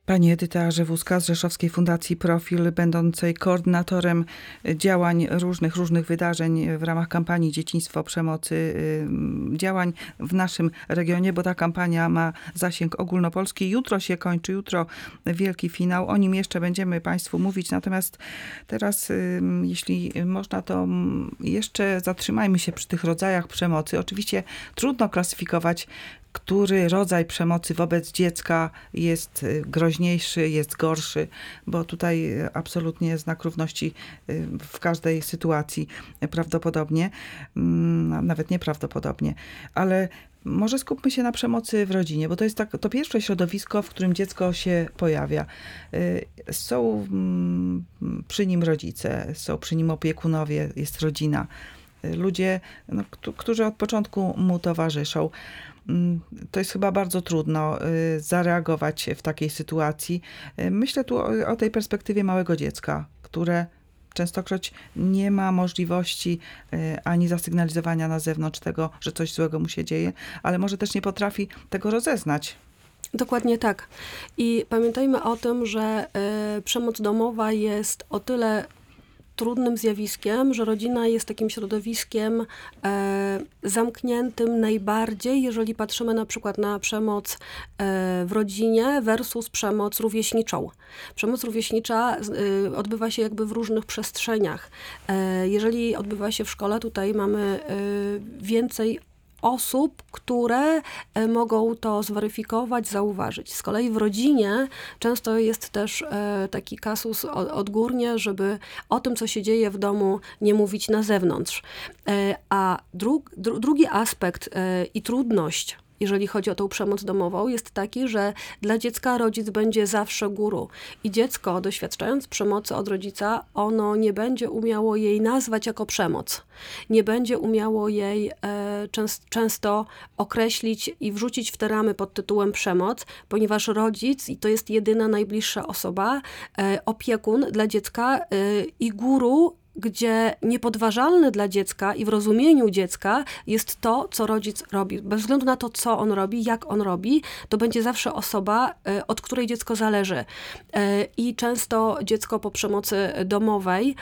Pani Edyta Rzewuska z Rzeszowskiej Fundacji Profil, będącej koordynatorem działań różnych wydarzeń w ramach kampanii Dzieciństwo przemocy, działań w naszym regionie, bo ta kampania ma zasięg ogólnopolski. Jutro się kończy, jutro wielki finał. O nim jeszcze będziemy Państwu mówić. Natomiast teraz, jeśli można, to jeszcze zatrzymajmy się przy tych rodzajach przemocy. Oczywiście trudno klasyfikować, który rodzaj przemocy wobec dziecka jest groźniejszy, jest gorszy, bo tutaj absolutnie znak równości w każdej sytuacji prawdopodobnie, nawet nieprawdopodobnie, ale może skupmy się na przemocy w rodzinie, bo to jest to pierwsze środowisko, w którym dziecko się pojawia. Są przy nim rodzice, są przy nim opiekunowie, jest rodzina. Ludzie, którzy od początku mu towarzyszą. To jest chyba bardzo trudno zareagować w takiej sytuacji. Myślę tu o tej perspektywie małego dziecka, które częstokroć nie ma możliwości ani zasygnalizowania na zewnątrz tego, że coś złego mu się dzieje, ale może też nie potrafi tego rozeznać. Dokładnie tak. I pamiętajmy o tym, że przemoc domowa jest o tyle trudnym zjawiskiem, że rodzina jest takim środowiskiem zamkniętym najbardziej, jeżeli patrzymy na przykład na przemoc w rodzinie versus przemoc rówieśniczą. Przemoc rówieśnicza odbywa się jakby w różnych przestrzeniach. Jeżeli odbywa się w szkole, tutaj mamy więcej osób, które mogą to zweryfikować, zauważyć. Z kolei w rodzinie często jest też taki kasus odgórnie, żeby o tym, co się dzieje w domu, nie mówić na zewnątrz. A drugi aspekt i trudność, jeżeli chodzi o tą przemoc domową, jest taki, że dla dziecka rodzic będzie zawsze guru. I dziecko, doświadczając przemocy od rodzica, ono nie będzie umiało jej nazwać jako przemoc. Nie będzie umiało jej często określić i wrzucić w te ramy pod tytułem przemoc, ponieważ rodzic, i to jest jedyna najbliższa osoba, opiekun dla dziecka i guru, gdzie niepodważalne dla dziecka i w rozumieniu dziecka jest to, co rodzic robi. Bez względu na to, co on robi, jak on robi, to będzie zawsze osoba, od której dziecko zależy. I często dziecko po przemocy domowej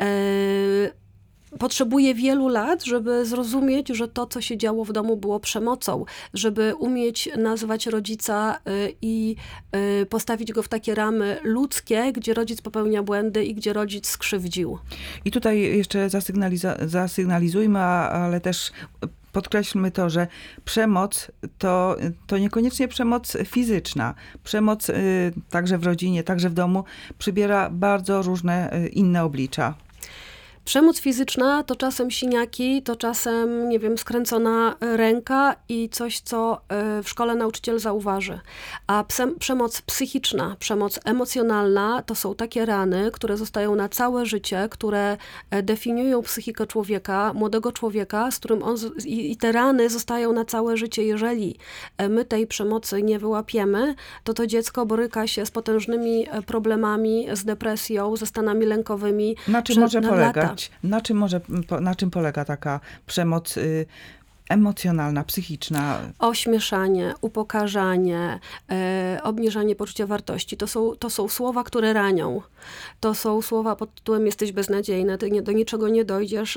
potrzebuje wielu lat, żeby zrozumieć, że to, co się działo w domu, było przemocą, żeby umieć nazwać rodzica i postawić go w takie ramy ludzkie, gdzie rodzic popełnia błędy i gdzie rodzic skrzywdził. I tutaj jeszcze zasygnalizujmy, ale też podkreślmy to, że przemoc to niekoniecznie przemoc fizyczna. Przemoc także w rodzinie, także w domu przybiera bardzo różne inne oblicza. Przemoc fizyczna to czasem siniaki, to czasem, nie wiem, skręcona ręka i coś, co w szkole nauczyciel zauważy. A przemoc psychiczna, przemoc emocjonalna to są takie rany, które zostają na całe życie, które definiują psychikę człowieka, młodego człowieka, z którym i te rany zostają na całe życie. Jeżeli my tej przemocy nie wyłapiemy, to dziecko boryka się z potężnymi problemami, z depresją, ze stanami lękowymi. Na czym może polegać? Na czym polega taka przemoc emocjonalna, psychiczna? Ośmieszanie, upokarzanie, obniżanie poczucia wartości. To są słowa, które ranią. To są słowa pod tytułem jesteś beznadziejny, ty do niczego nie dojdziesz.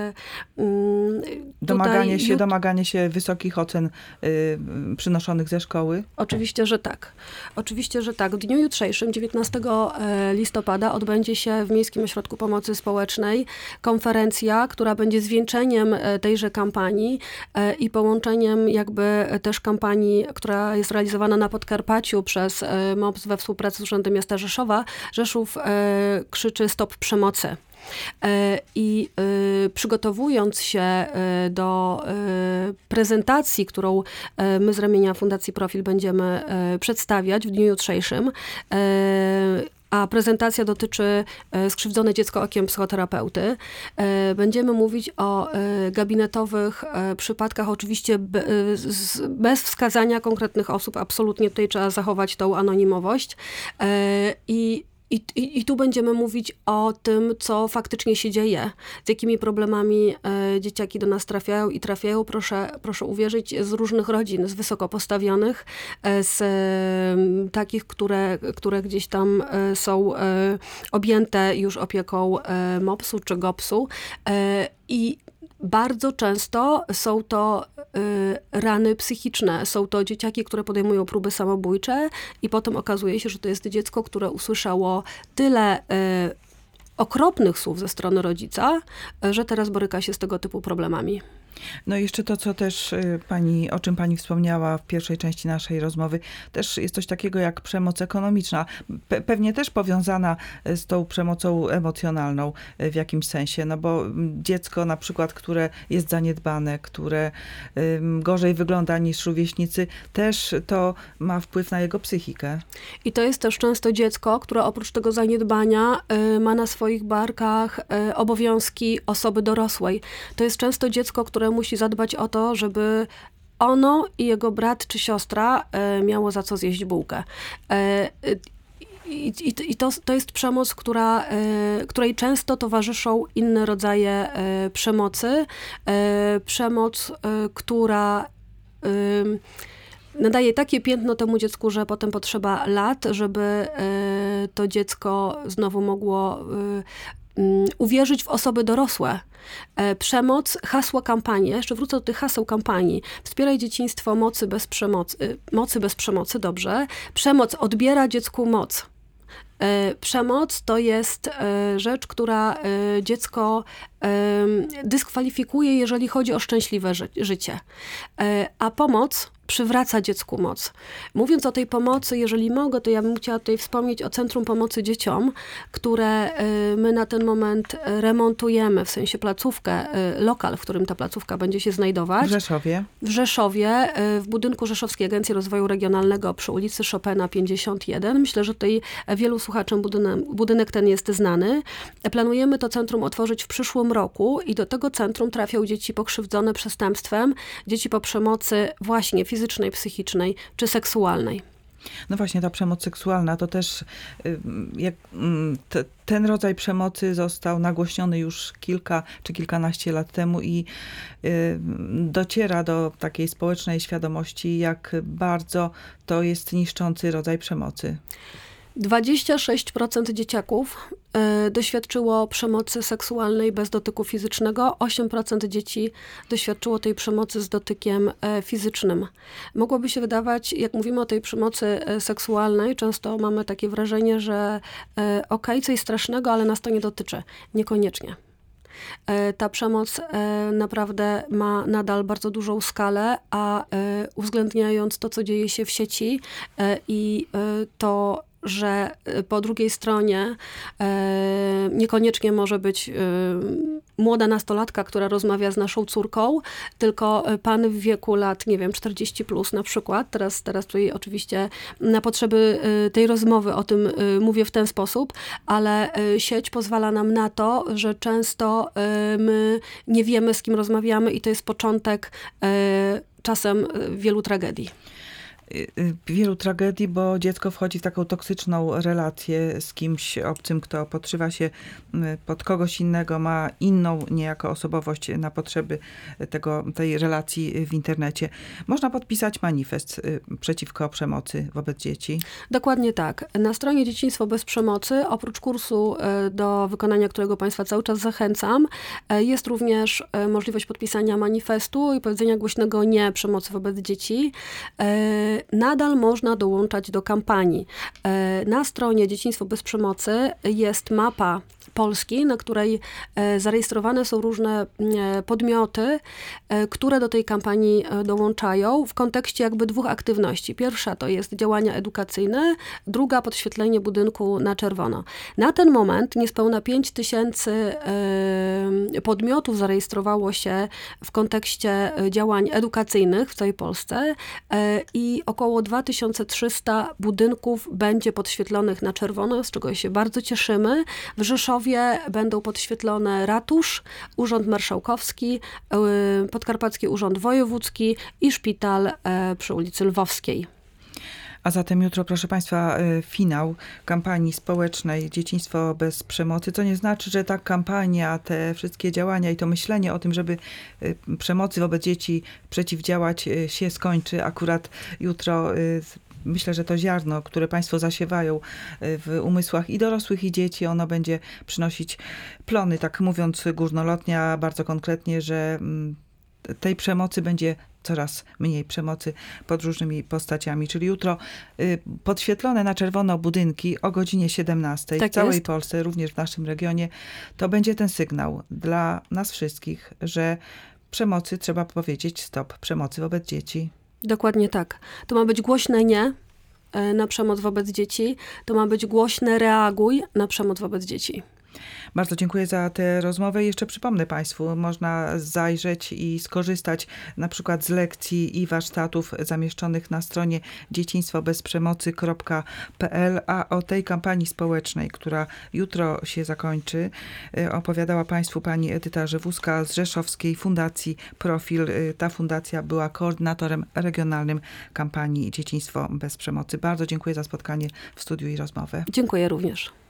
Domaganie się wysokich ocen przynoszonych ze szkoły? Oczywiście, że tak. Oczywiście, że tak. W dniu jutrzejszym, 19 listopada, odbędzie się w Miejskim Ośrodku Pomocy Społecznej konferencja, która będzie zwieńczeniem tejże kampanii i połączeniem jakby też kampanii, która jest realizowana na Podkarpaciu przez MOPS we współpracy z Urzędem Miasta Rzeszowa. Rzeszów krzyczy stop przemocy. I przygotowując się do prezentacji, którą my z ramienia Fundacji Profil będziemy przedstawiać w dniu jutrzejszym, a prezentacja dotyczy skrzywdzone dziecko okiem psychoterapeuty. Będziemy mówić o gabinetowych przypadkach, oczywiście bez wskazania konkretnych osób. Absolutnie tutaj trzeba zachować tą anonimowość. I I tu będziemy mówić o tym, co faktycznie się dzieje, z jakimi problemami dzieciaki do nas trafiają i trafiają, proszę uwierzyć, z różnych rodzin, z wysoko postawionych, z takich, które gdzieś tam są objęte już opieką MOPS-u czy GOPS-u. I bardzo często są to rany psychiczne. Są to dzieciaki, które podejmują próby samobójcze i potem okazuje się, że to jest dziecko, które usłyszało tyle okropnych słów ze strony rodzica, że teraz boryka się z tego typu problemami. No i jeszcze to, co też o czym pani wspomniała w pierwszej części naszej rozmowy, też jest coś takiego jak przemoc ekonomiczna. Pewnie też powiązana z tą przemocą emocjonalną w jakimś sensie, no bo dziecko na przykład, które jest zaniedbane, które gorzej wygląda niż rówieśnicy, też to ma wpływ na jego psychikę. I to jest też często dziecko, które oprócz tego zaniedbania ma na swoich barkach obowiązki osoby dorosłej. To jest często dziecko, które musi zadbać o to, żeby ono i jego brat czy siostra miało za co zjeść bułkę. I to jest przemoc, której często towarzyszą inne rodzaje przemocy. Przemoc, która nadaje takie piętno temu dziecku, że potem potrzeba lat, żeby to dziecko znowu mogło uwierzyć w osoby dorosłe. Przemoc, hasła kampanii, jeszcze wrócę do tych haseł kampanii. Wspieraj dzieciństwo mocy bez przemocy, dobrze. Przemoc odbiera dziecku moc. Przemoc to jest rzecz, która dziecko dyskwalifikuje, jeżeli chodzi o szczęśliwe życie. A pomoc przywraca dziecku moc. Mówiąc o tej pomocy, jeżeli mogę, to ja bym chciała tutaj wspomnieć o Centrum Pomocy Dzieciom, które my na ten moment remontujemy, w sensie placówkę, lokal, w którym ta placówka będzie się znajdować. W Rzeszowie. W Rzeszowie, w budynku Rzeszowskiej Agencji Rozwoju Regionalnego przy ulicy Chopina 51. Myślę, że tutaj wielu słuchaczom budynek ten jest znany. Planujemy to centrum otworzyć w przyszłym roku i do tego centrum trafią dzieci pokrzywdzone przestępstwem, dzieci po przemocy właśnie fizycznej, psychicznej czy seksualnej. No właśnie, ta przemoc seksualna to też ten rodzaj przemocy został nagłośniony już kilka czy kilkanaście lat temu i dociera do takiej społecznej świadomości, jak bardzo to jest niszczący rodzaj przemocy. 26% dzieciaków doświadczyło przemocy seksualnej bez dotyku fizycznego, 8% dzieci doświadczyło tej przemocy z dotykiem fizycznym. Mogłoby się wydawać, jak mówimy o tej przemocy seksualnej, często mamy takie wrażenie, że coś strasznego, ale nas to nie dotyczy. Niekoniecznie. Ta przemoc naprawdę ma nadal bardzo dużą skalę, a uwzględniając to, co dzieje się w sieci i to, że po drugiej stronie niekoniecznie może być młoda nastolatka, która rozmawia z naszą córką, tylko pan w wieku lat, 40 plus na przykład. Teraz tutaj oczywiście na potrzeby tej rozmowy o tym mówię w ten sposób, ale sieć pozwala nam na to, że często my nie wiemy, z kim rozmawiamy i to jest początek czasem wielu tragedii. Wielu tragedii, bo dziecko wchodzi w taką toksyczną relację z kimś obcym, kto podszywa się pod kogoś innego, ma inną niejako osobowość na potrzeby tej relacji w internecie. Można podpisać manifest przeciwko przemocy wobec dzieci. Dokładnie tak. Na stronie Dzieciństwo bez przemocy, oprócz kursu, do wykonania którego Państwa cały czas zachęcam, jest również możliwość podpisania manifestu i powiedzenia głośnego nie przemocy wobec dzieci. Nadal można dołączać do kampanii. Na stronie Dzieciństwo bez przemocy jest mapa Polski, na której zarejestrowane są różne podmioty, które do tej kampanii dołączają w kontekście jakby dwóch aktywności. Pierwsza to jest działania edukacyjne, druga podświetlenie budynku na czerwono. Na ten moment niespełna 5000 podmiotów zarejestrowało się w kontekście działań edukacyjnych w całej Polsce i około 2300 budynków będzie podświetlonych na czerwono, z czego się bardzo cieszymy. W Rzeszowie będą podświetlone ratusz, Urząd Marszałkowski, Podkarpacki Urząd Wojewódzki i szpital przy ulicy Lwowskiej. A zatem jutro, proszę Państwa, finał kampanii społecznej Dzieciństwo bez przemocy. To nie znaczy, że ta kampania, te wszystkie działania i to myślenie o tym, żeby przemocy wobec dzieci przeciwdziałać, się skończy. Akurat jutro myślę, że to ziarno, które Państwo zasiewają w umysłach i dorosłych, i dzieci, ono będzie przynosić plony, tak mówiąc górnolotnie, a bardzo konkretnie, że tej przemocy będzie coraz mniej, przemocy pod różnymi postaciami. Czyli jutro podświetlone na czerwono budynki o godzinie 17 Tak w całej jest. Polsce, również w naszym regionie, to będzie ten sygnał dla nas wszystkich, że przemocy trzeba powiedzieć stop, przemocy wobec dzieci. Dokładnie tak. To ma być głośne nie na przemoc wobec dzieci. To ma być głośne reaguj na przemoc wobec dzieci. Bardzo dziękuję za tę rozmowę. Jeszcze przypomnę Państwu, można zajrzeć i skorzystać na przykład z lekcji i warsztatów zamieszczonych na stronie dzieciństwobezprzemocy.pl, a o tej kampanii społecznej, która jutro się zakończy, opowiadała Państwu pani Edyta Żywuska z Rzeszowskiej Fundacji Profil. Ta fundacja była koordynatorem regionalnym kampanii Dzieciństwo bez przemocy. Bardzo dziękuję za spotkanie w studiu i rozmowę. Dziękuję również.